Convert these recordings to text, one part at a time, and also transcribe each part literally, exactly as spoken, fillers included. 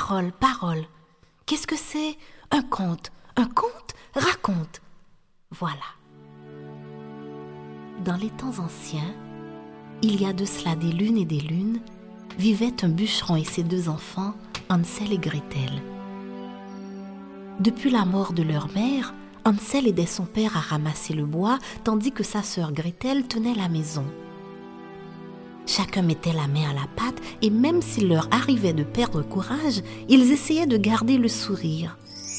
parole, parole. Qu'est-ce que c'est? Un conte. Un conte? Raconte. Voilà. Dans les temps anciens, il y a de cela des lunes et des lunes, vivaient un bûcheron et ses deux enfants, Hansel et Gretel. Depuis la mort de leur mère, Hansel aidait son père à ramasser le bois, tandis que sa sœur Gretel tenait la maison. Chacun mettait la main à la pâte et même s'il leur arrivait de perdre courage, ils essayaient de garder le sourire.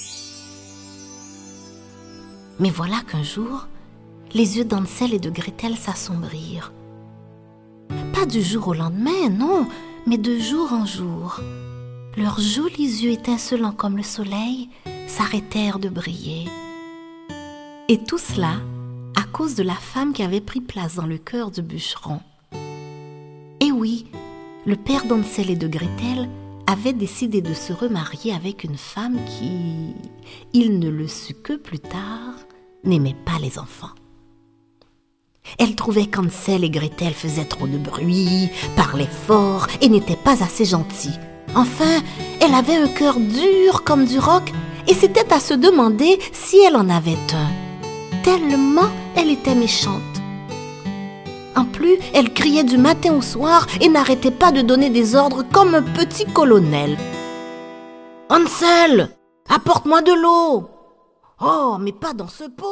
Mais voilà qu'un jour, les yeux d'Hansel et de Gretel s'assombrirent. Pas du jour au lendemain, non, mais de jour en jour. Leurs jolis yeux étincelants comme le soleil s'arrêtèrent de briller. Et tout cela à cause de la femme qui avait pris place dans le cœur du bûcheron. Et oui, le père d'Hansel et de Gretel avait décidé de se remarier avec une femme qui, il ne le sut que plus tard, n'aimait pas les enfants. Elle trouvait qu'Hansel et Gretel faisaient trop de bruit, parlaient fort et n'étaient pas assez gentils. Enfin, elle avait un cœur dur comme du roc et c'était à se demander si elle en avait un. Tellement elle était méchante. En plus, elle criait du matin au soir et n'arrêtait pas de donner des ordres comme un petit colonel. « Hansel, apporte-moi de l'eau !»« Oh, mais pas dans ce pot !»